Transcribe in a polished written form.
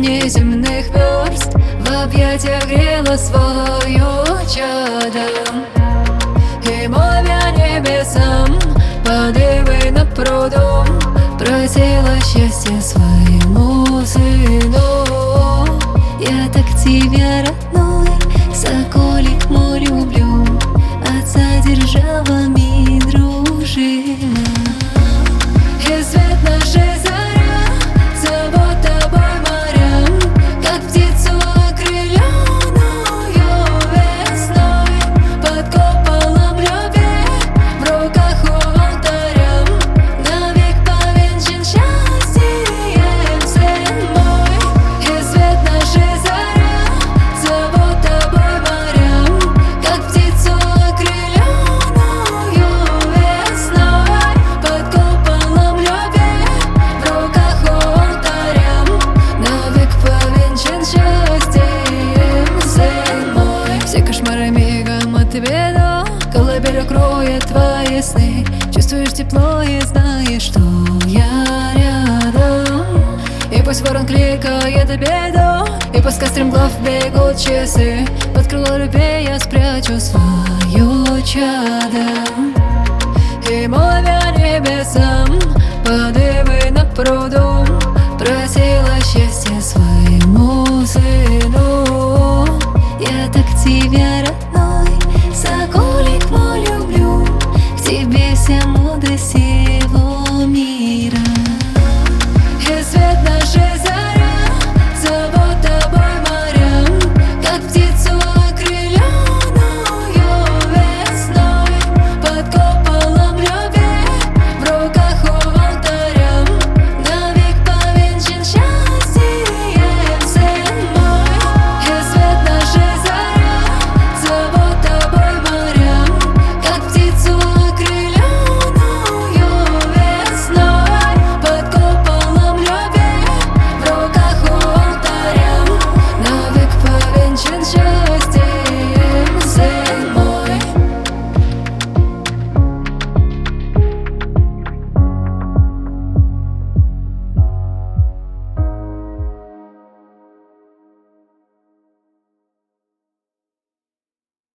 неземных верст в объятиях грела свое чадо. И мовя небесам подывы над прудом просила счастье своему сыну. Я так тебя, родной, соколик мой, люблю, отца державами дружина. И свет нашей заря зовут тобой морям, как птицу окрыленную весной. Под куполом любви, в руках у алтаря, навек повенчан счастьем сын мой. И свет нашей заря зовут тобой морям, как птицу окрыленную весной. Под куполом любви, в руках у алтаря, навек повенчан счастьем сын мой. Все кошмары мигом отведу, колыбель укроет твои сны. Чувствуешь тепло и знаешь, что я рядом. И пусть ворон кликает беду, и пускай стремглав бегут часы, под крыло любви я спрячу свое чадо. И мовя небесам подывы над прудом просила счастье своему сыну. Я так тебя, родной, соколик мой, люблю, в тебе вся мудрость.